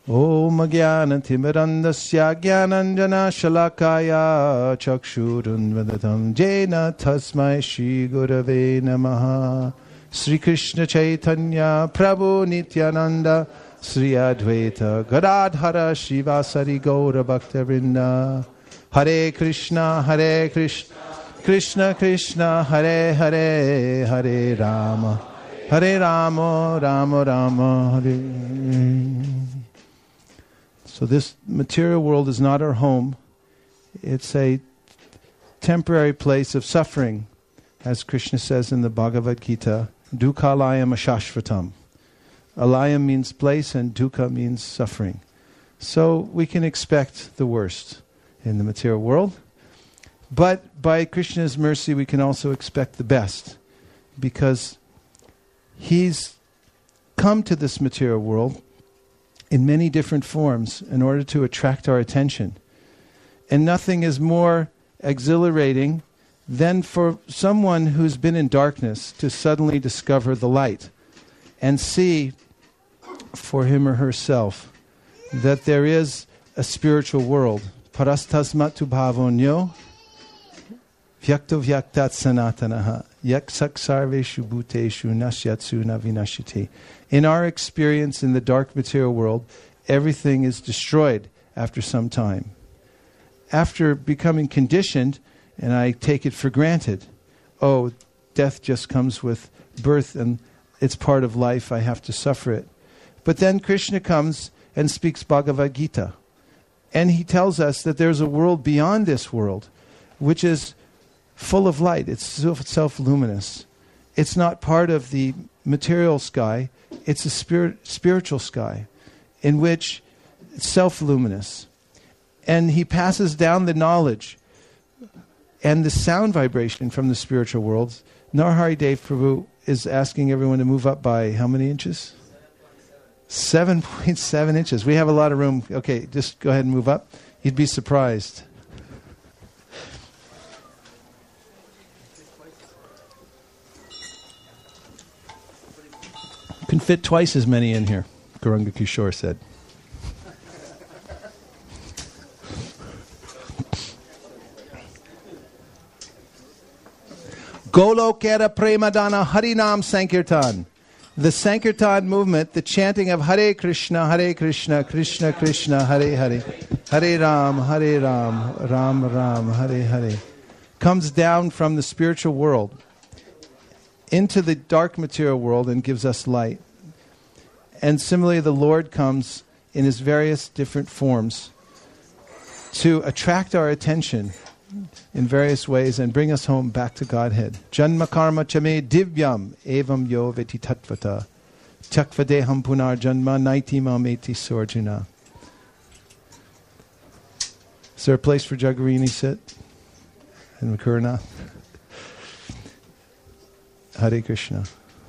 Om Jnana-timirandasya Jnananjana-shalakaya Chakshurunvadatam Jena Tasmai Shri Gurave Namaha. Sri Krishna Chaitanya Prabhu Nityananda Sri Advaita Gadadhara Shivasari Gaura Bhakta-vrinda. Hare Krishna Krishna Krishna Hare Hare Hare Rama Rama Rama Hare. So this material world is not our home. It's a temporary place of suffering. As Krishna says in the Bhagavad Gita, Dukhalayam ashashvatam. Alayam means place and dukkha means suffering. So we can expect the worst in the material world. But by Krishna's mercy we can also expect the best. Because He's come to this material world in many different forms in order to attract our attention. And nothing is more exhilarating than for someone who's been in darkness to suddenly discover the light and see for him or herself that there is a spiritual world. Parastasmatu bhavonyo vyakto vyaktat sanatanaha yaksak sarveshu bhuteshu nasyatsu navinashite. In our experience in the dark material world, everything is destroyed after some time. After becoming conditioned, and I take it for granted, oh, death just comes with birth and it's part of life, I have to suffer it. But then Krishna comes and speaks Bhagavad Gita. And he tells us that there's a world beyond this world, which is full of light. It's self-luminous. It's not part of the material sky. It's a spiritual sky in which it's self-luminous. And he passes down the knowledge and the sound vibration from the spiritual worlds. Narhari Dev Prabhu is asking everyone to move up by how many inches? 7.7 inches. We have a lot of room. Okay, just go ahead and move up. You'd be surprised. You can fit twice as many in here, Gauranga Kishore said. Golokera Premadana Harinam Sankirtan. The Sankirtan movement, the chanting of Hare Krishna, Krishna Krishna, Hare Hare, Hare Ram, Ram Ram, Hare Hare, comes down from the spiritual world into the dark material world and gives us light. And similarly, the Lord comes in His various different forms to attract our attention in various ways and bring us home back to Godhead. Janma karma chame divyam evam yo veti tatvata chakvadeham punar janma naiti mameti sorjuna. Is there a place for Jagarini sit? And Makuranath? Hare Krishna.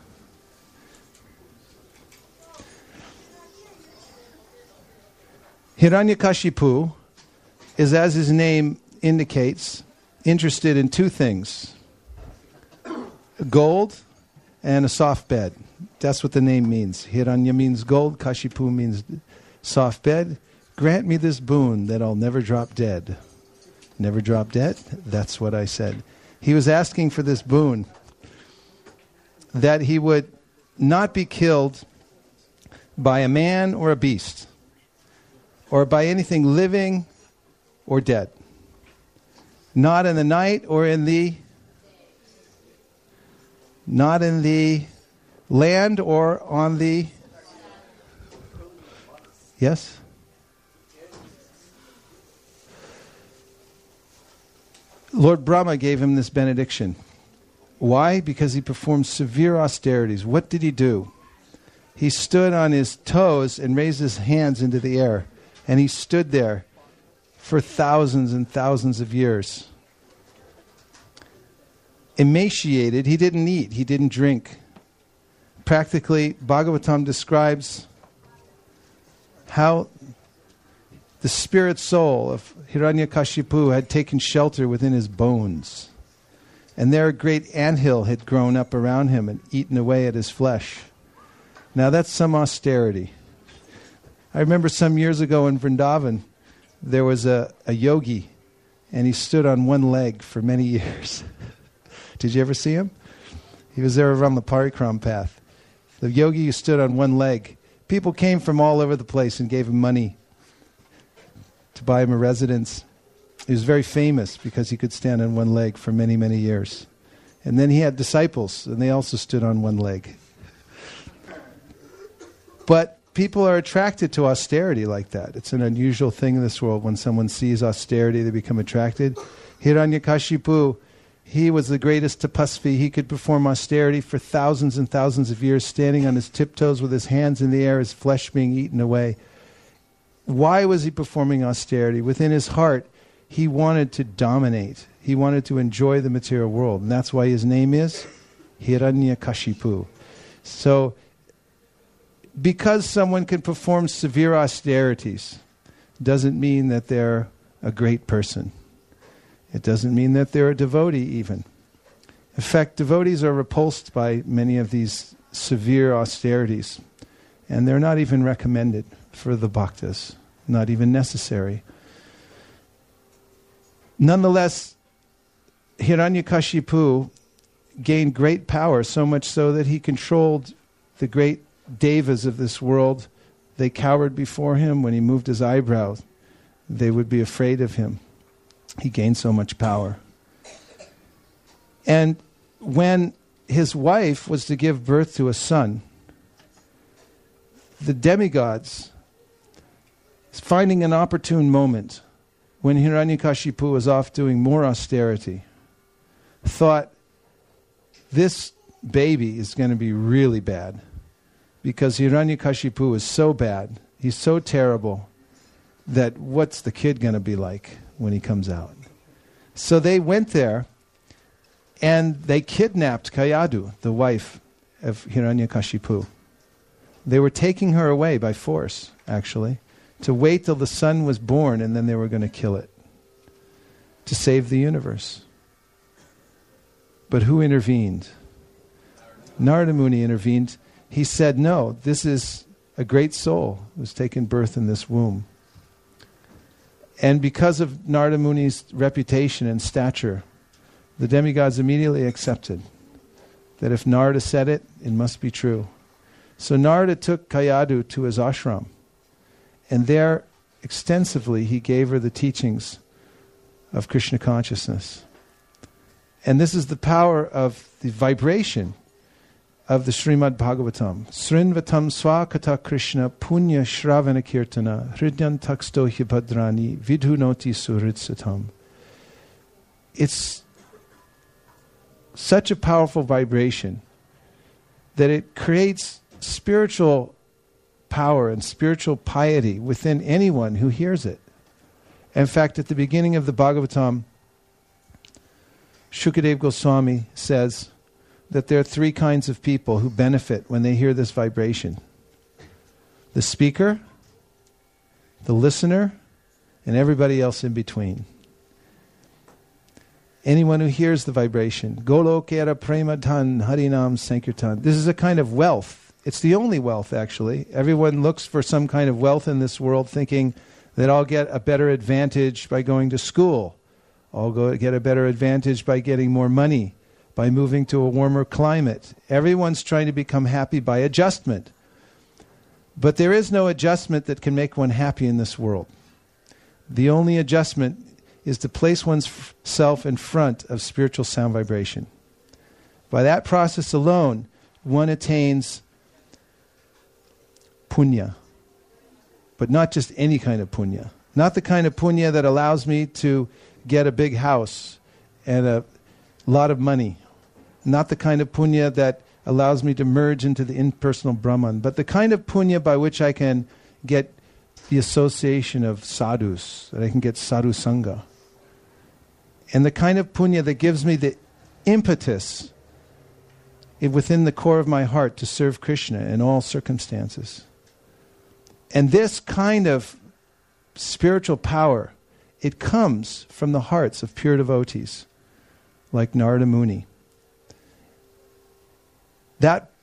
Hiranyakashipu is, as his name indicates, interested in two things: gold and a soft bed. That's what the name means. Hiranya means gold, Kashipu means soft bed. Grant me this boon that I'll never drop dead. Never drop dead? That's what I said. He was asking for this boon, that he would not be killed by a man or a beast, or by anything living or dead. Not in the night or not in the land or on the... Yes? Lord Brahma gave him this benediction. Why? Because he performed severe austerities. What did he do? He stood on his toes and raised his hands into the air. And he stood there for thousands and thousands of years. Emaciated, he didn't eat, he didn't drink. Practically, Bhagavatam describes how the spirit soul of Hiranyakashipu had taken shelter within his bones. And there a great anthill had grown up around him and eaten away at his flesh. Now that's some austerity. I remember some years ago in Vrindavan, there was a yogi, and he stood on one leg for many years. Did you ever see him? He was there around the Parikram path. The yogi who stood on one leg. People came from all over the place and gave him money to buy him a residence. He was very famous because he could stand on one leg for many, many years. And then he had disciples, and they also stood on one leg. But people are attracted to austerity like that. It's an unusual thing in this world. When someone sees austerity, they become attracted. Hiranyakashipu, he was the greatest tapasvi. He could perform austerity for thousands and thousands of years, standing on his tiptoes with his hands in the air, his flesh being eaten away. Why was he performing austerity? Within his heart, he wanted to dominate. He wanted to enjoy the material world. And that's why his name is Hiranyakashipu. So, because someone can perform severe austerities doesn't mean that they're a great person. It doesn't mean that they're a devotee even. In fact, devotees are repulsed by many of these severe austerities, and they're not even recommended for the bhaktas, not even necessary. Nonetheless, Hiranyakashipu gained great power, so much so that he controlled the great devas of this world. They cowered before him. When he moved his eyebrows, they would be afraid of him. He gained so much power. And when his wife was to give birth to a son, the demigods, finding an opportune moment when Hiranyakashipu was off doing more austerity, thought, this baby is going to be really bad. Because Hiranyakashipu is so bad, he's so terrible, that what's the kid going to be like when he comes out? So they went there, and they kidnapped Kayadu, the wife of Hiranyakashipu. They were taking her away by force, actually, to wait till the son was born, and then they were going to kill it, to save the universe. But who intervened? Narada Muni intervened. He said, no, this is a great soul who was taken birth in this womb. And because of Narada Muni's reputation and stature, the demigods immediately accepted that if Narada said it, it must be true. So Narada took Kayadu to his ashram, and there extensively he gave her the teachings of Krishna consciousness. And this is the power of the vibration of the Srimad Bhagavatam. Srinvatam swakata Krishna punya shravana kirtana hridyan taksto hibhadrani vidhunoti suhritsatam. It's such a powerful vibration that it creates spiritual power and spiritual piety within anyone who hears it. In fact, at the beginning of the Bhagavatam, Shukadev Goswami says that there are three kinds of people who benefit when they hear this vibration. The speaker, the listener, and everybody else in between. Anyone who hears the vibration. Golokera premadhan harinam sankirtan. This is a kind of wealth. It's the only wealth, actually. Everyone looks for some kind of wealth in this world, thinking that I'll get a better advantage by going to school. I'll get a better advantage by getting more money, by moving to a warmer climate. Everyone's trying to become happy by adjustment. But there is no adjustment that can make one happy in this world. The only adjustment is to place oneself in front of spiritual sound vibration. By that process alone, one attains punya. But not just any kind of punya. Not the kind of punya that allows me to get a big house and a lot of money. Not the kind of punya that allows me to merge into the impersonal Brahman, but the kind of punya by which I can get the association of sadhus, that I can get sadhu sangha. And the kind of punya that gives me the impetus within the core of my heart to serve Krishna in all circumstances. And this kind of spiritual power, it comes from the hearts of pure devotees, like Narada Muni. That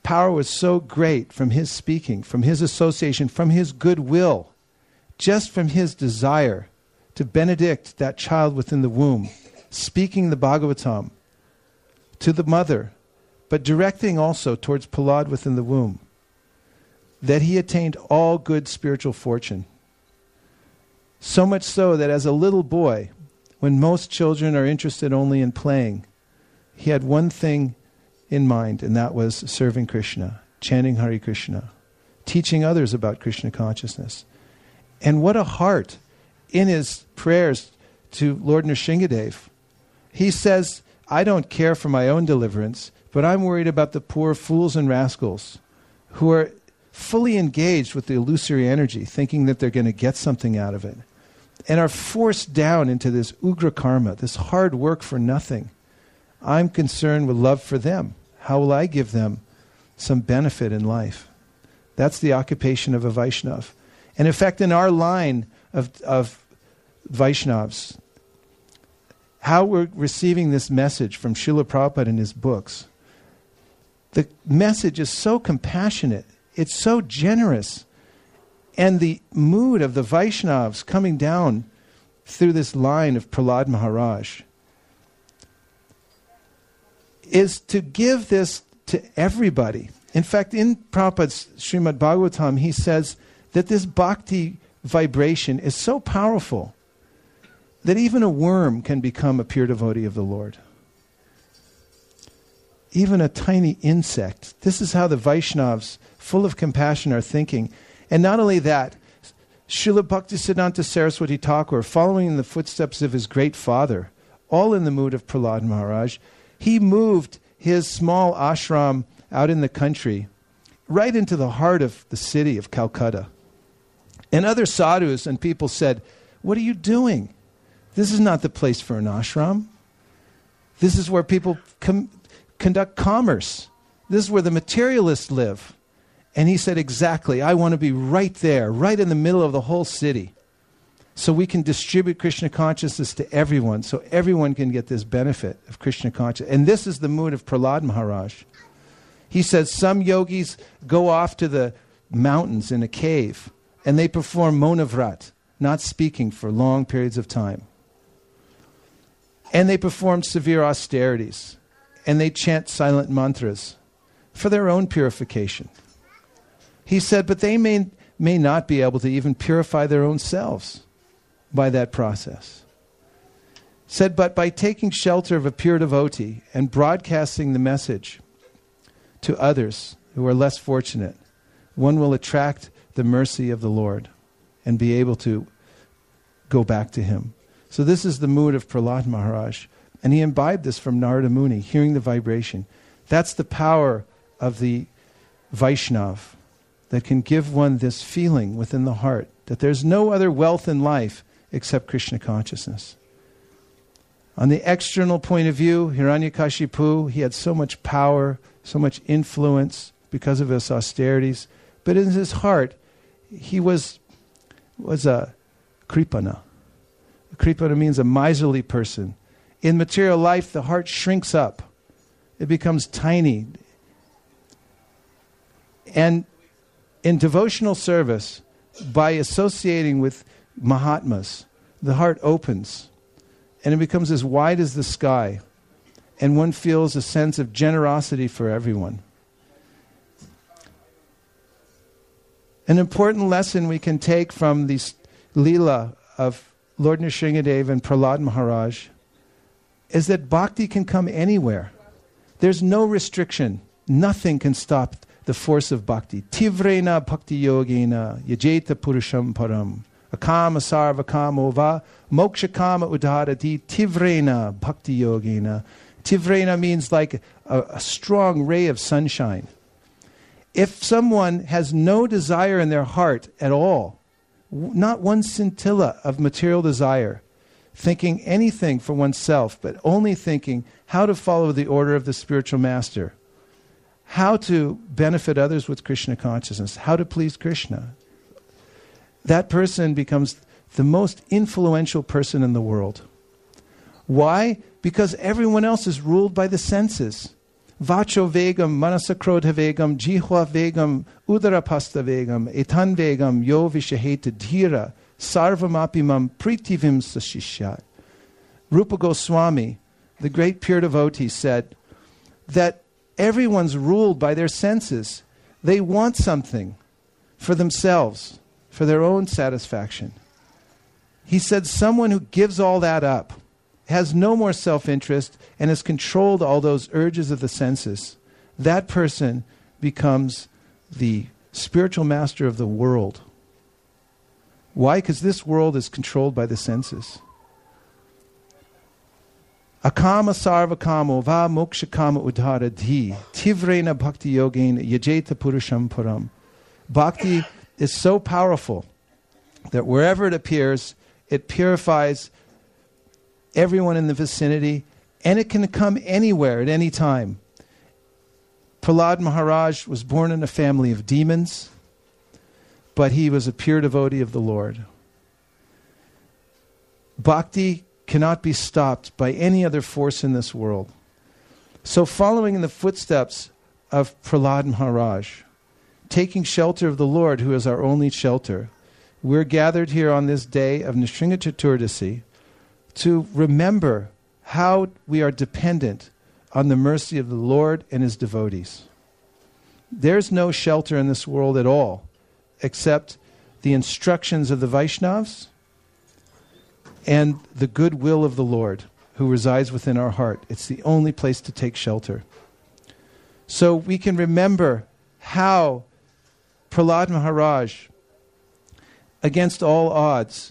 power was so great from his speaking, from his association, from his goodwill, just from his desire to benedict that child within the womb, speaking the Bhagavatam to the mother, but directing also towards Prahlad within the womb, that he attained all good spiritual fortune. So much so that as a little boy, when most children are interested only in playing, he had one thing in mind, and that was serving Krishna, chanting Hare Krishna, teaching others about Krishna consciousness. And what a heart in his prayers to Lord Nrsingadev. He says, I don't care for my own deliverance, but I'm worried about the poor fools and rascals who are fully engaged with the illusory energy, thinking that they're going to get something out of it, and are forced down into this ugra karma, this hard work for nothing. I'm concerned with love for them. How will I give them some benefit in life? That's the occupation of a Vaishnav. And in fact, in our line of Vaishnavas, how we're receiving this message from Srila Prabhupada in his books, the message is so compassionate, it's so generous, and the mood of the Vaishnavas coming down through this line of Prahlad Maharaj is to give this to everybody. In fact, in Prabhupada's Srimad Bhagavatam, he says that this bhakti vibration is so powerful that even a worm can become a pure devotee of the Lord. Even a tiny insect. This is how the Vaishnavas, full of compassion, are thinking. And not only that, Srila Bhaktisiddhanta Saraswati Thakur, following in the footsteps of his great father, all in the mood of Prahlad Maharaj, he moved his small ashram out in the country, right into the heart of the city of Calcutta. And other sadhus and people said, what are you doing? This is not the place for an ashram. This is where people conduct commerce. This is where the materialists live. And he said, exactly, I want to be right there, right in the middle of the whole city, so we can distribute Krishna consciousness to everyone, so everyone can get this benefit of Krishna consciousness. And this is the mood of Prahlad Maharaj. He says some yogis go off to the mountains in a cave, and they perform monavrat, not speaking for long periods of time. And they perform severe austerities, and they chant silent mantras for their own purification. He said, but they may not be able to even purify their own selves by that process. Said, but by taking shelter of a pure devotee and broadcasting the message to others who are less fortunate, one will attract the mercy of the Lord and be able to go back to him. So this is the mood of Prahlad Maharaj. And he imbibed this from Narada Muni, hearing the vibration. That's the power of the Vaishnav that can give one this feeling within the heart that there's no other wealth in life except Krishna consciousness. On the external point of view, Hiranyakashipu, he had so much power, so much influence because of his austerities. But in his heart, he was a kripana. Kripana means a miserly person. In material life, the heart shrinks up. It becomes tiny. And in devotional service, by associating with Mahatmas, the heart opens and it becomes as wide as the sky, and one feels a sense of generosity for everyone. An important lesson we can take from this Leela of Lord Nrsingadev and Prahlad Maharaj is that bhakti can come anywhere. There's no restriction. Nothing can stop the force of bhakti. Tivrena bhakti yogena yajeta purusham param akama sarva kamo va moksha kama udharati tivrena bhakti yogena. Tivrena means like a strong ray of sunshine. If someone has no desire in their heart at all, not one scintilla of material desire, thinking anything for oneself, but only thinking how to follow the order of the spiritual master, how to benefit others with Krishna consciousness, how to please Krishna, that person becomes the most influential person in the world. Why? Because everyone else is ruled by the senses. Vacho vegam, manasakrodha vegam, jihva vegam, udarapasta vegam, etan vegam, yo vishaheta dhira, sarvamapimam pritivim sashishyat. Rupa Goswami, the great pure devotee, said that everyone's ruled by their senses. They want something for themselves, for their own satisfaction. He said someone who gives all that up, has no more self-interest, and has controlled all those urges of the senses, that person becomes the spiritual master of the world. Why? Because this world is controlled by the senses. Akama sarva kamo va moksha kama udhara dhi tivrena bhakti yogena yajeta purusham param. Bhakti is so powerful that wherever it appears, it purifies everyone in the vicinity, and it can come anywhere at any time. Prahlad Maharaj was born in a family of demons, but he was a pure devotee of the Lord. Bhakti cannot be stopped by any other force in this world. So following in the footsteps of Prahlad Maharaj, taking shelter of the Lord, who is our only shelter, we're gathered here on this day of Nrsimha Chaturdasi to remember how we are dependent on the mercy of the Lord and His devotees. There's no shelter in this world at all except the instructions of the Vaishnavas and the goodwill of the Lord who resides within our heart. It's the only place to take shelter. So we can remember how Prahlad Maharaj, against all odds,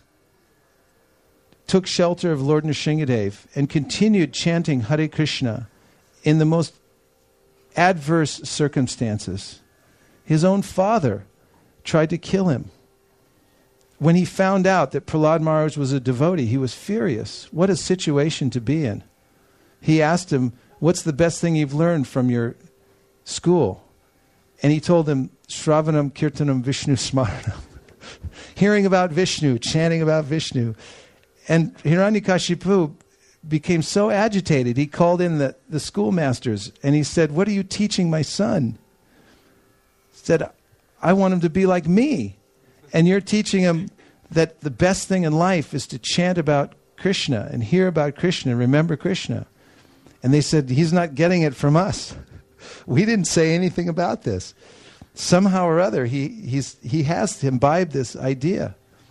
took shelter of Lord Nrsingadev and continued chanting Hare Krishna in the most adverse circumstances. His own father tried to kill him. When he found out that Prahlad Maharaj was a devotee, he was furious. What a situation to be in. He asked him, what's the best thing you've learned from your school? And he told him, Shravanam Kirtanam Vishnu Smaranam. Hearing about Vishnu, chanting about Vishnu. And Hiranyakashipu became so agitated, he called in the schoolmasters and he said, what are you teaching my son? He said, I want him to be like me. And you're teaching him that the best thing in life is to chant about Krishna and hear about Krishna and remember Krishna. And they said, he's not getting it from us. We didn't say anything about this. Somehow or other, he has imbibed this idea.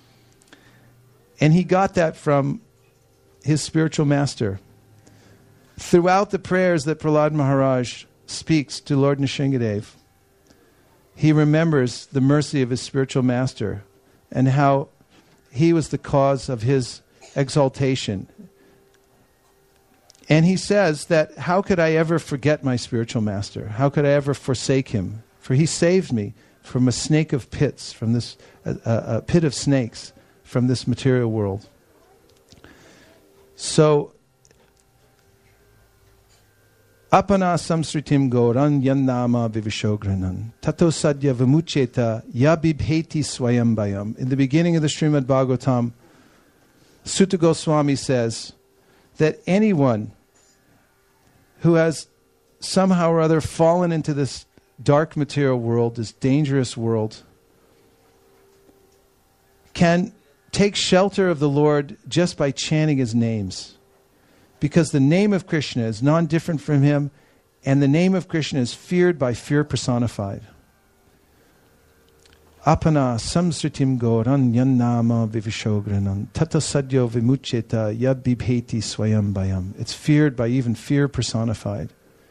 And he got that from his spiritual master. Throughout the prayers that Prahlad Maharaj speaks to Lord Nrsingadev, he remembers the mercy of his spiritual master and how he was the cause of his exaltation. And he says that, how could I ever forget my spiritual master? How could I ever forsake him? For he saved me from a snake of pits, from this a pit of snakes, from this material world. So, apana samsritim gauran yannama vivishogranan tato sadya vimucheta yabibheti swayambayam. In the beginning of the Srimad Bhagavatam, Sutta Goswami says that anyone who has somehow or other fallen into this dark material world, this dangerous world, can take shelter of the Lord just by chanting His names. Because the name of Krishna is non-different from Him, and the name of Krishna is feared by fear personified. Apana samsritim gauran yannama vivishogranan tata sadyo vimucheta yabibheti swayambayam. It's feared by even fear personified.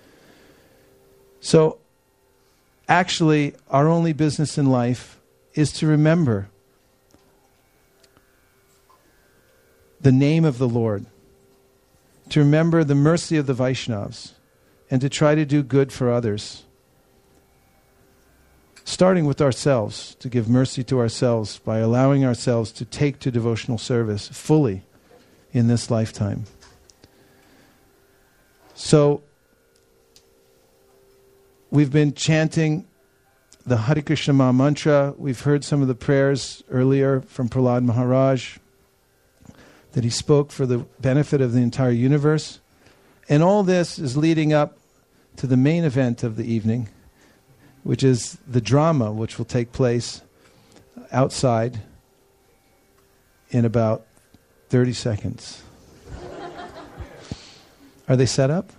So, actually, our only business in life is to remember the name of the Lord, to remember the mercy of the Vaishnavas, and to try to do good for others. Starting with ourselves, to give mercy to ourselves by allowing ourselves to take to devotional service fully in this lifetime. So, we've been chanting the Hare Krishna Maha Mantra. We've heard some of the prayers earlier from Prahlad Maharaj that he spoke for the benefit of the entire universe. And all this is leading up to the main event of the evening, which is the drama, which will take place outside in about 30 seconds. Are they set up?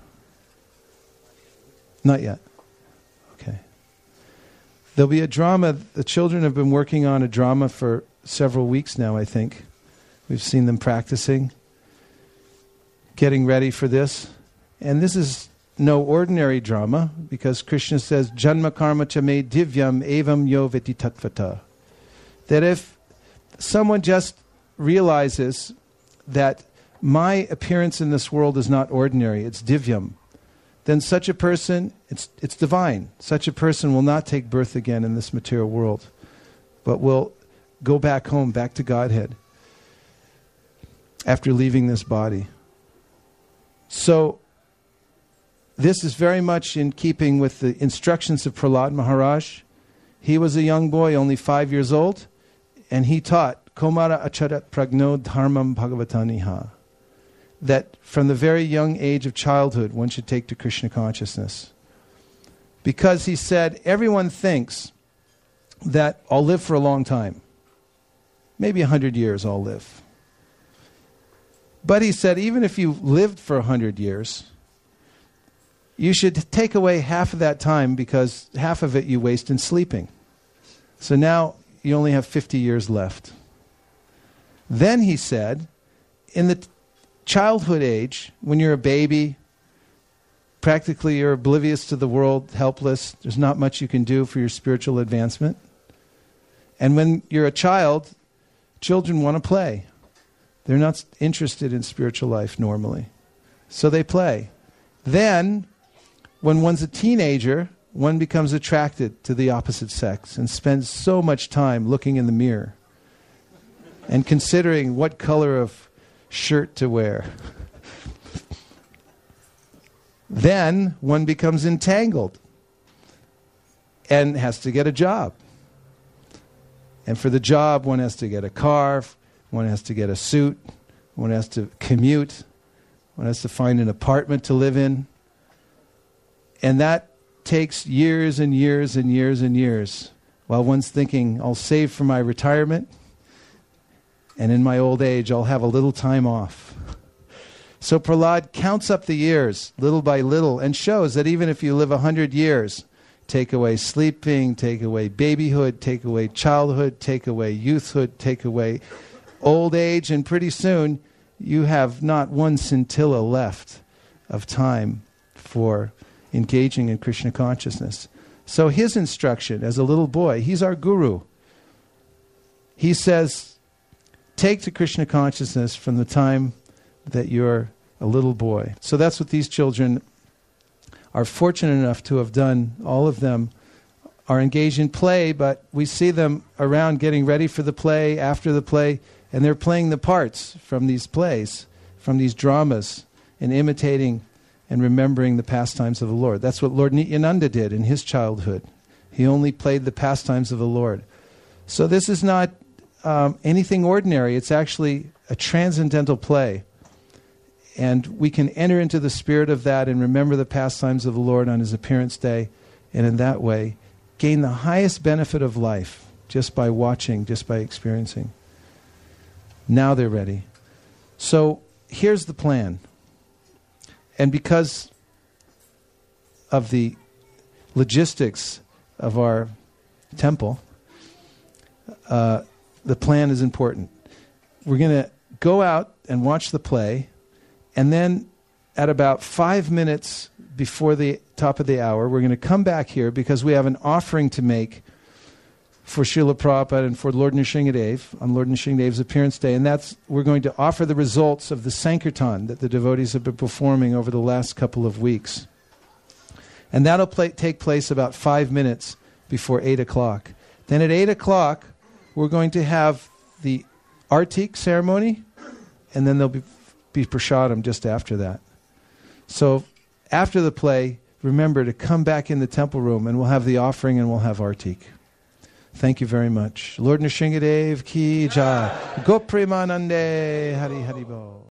Not yet. Okay. There'll be a drama. The children have been working on a drama for several weeks now, I think. We've seen them practicing, getting ready for this. And this is no ordinary drama, because Krishna says, Janma karma cha me divyam evam yo veti tattvata. That if someone just realizes that my appearance in this world is not ordinary, it's divyam, then such a person, it's divine. Such a person will not take birth again in this material world, but will go back home, back to Godhead, after leaving this body. So, this is very much in keeping with the instructions of Prahlad Maharaj. He was a young boy, only 5 years old, and he taught, Komara acharat pragno dharmam bhagavataniha, that from the very young age of childhood, one should take to Krishna consciousness. Because he said, everyone thinks that I'll live for a long time. Maybe 100 years I'll live. But he said, even if you lived for 100 years, you should take away half of that time, because half of it you waste in sleeping. So now you only have 50 years left. Then he said, in the childhood age, when you're a baby, practically you're oblivious to the world, helpless, there's not much you can do for your spiritual advancement. And when you're a child, children want to play. They're not interested in spiritual life normally. So they play. Then, when one's a teenager, one becomes attracted to the opposite sex and spends so much time looking in the mirror and considering what color of shirt to wear. Then one becomes entangled and has to get a job. And for the job, one has to get a car, one has to get a suit, one has to commute, one has to find an apartment to live in. And that takes years and years and years and years, while one's thinking, I'll save for my retirement, and in my old age, I'll have a little time off. So Prahlad counts up the years, little by little, and shows that even if you live 100 years, take away sleeping, take away babyhood, take away childhood, take away youthhood, take away old age, and pretty soon you have not one scintilla left of time for engaging in Krishna consciousness. So his instruction as a little boy, he's our guru. He says, take to Krishna consciousness from the time that you're a little boy. So that's what these children are fortunate enough to have done. All of them are engaged in play, but we see them around getting ready for the play, after the play, and they're playing the parts from these plays, from these dramas, and imitating and remembering the pastimes of the Lord. That's what Lord Nityananda did in his childhood. He only played the pastimes of the Lord. So this is not anything ordinary. It's actually a transcendental play. And we can enter into the spirit of that and remember the pastimes of the Lord on his appearance day, and in that way gain the highest benefit of life just by watching, just by experiencing. Now they're ready. So here's the plan. And because of the logistics of our temple, the plan is important. We're going to go out and watch the play, and then at about 5 minutes before the top of the hour, we're going to come back here because we have an offering to make for Srila Prabhupada and for Lord Nrsingadev on Lord Nrsingadev's appearance day. And that's, we're going to offer the results of the Sankirtan that the devotees have been performing over the last couple of weeks. And that'll take place about 5 minutes before 8 o'clock. Then at 8 o'clock, we're going to have the Artik ceremony, and then there'll be prasadam just after that. So after the play, remember to come back in the temple room, and we'll have the offering and we'll have Artik. Thank you very much. Lord Nrsingadev ki jai. Go Premanande Hari Hari Bo.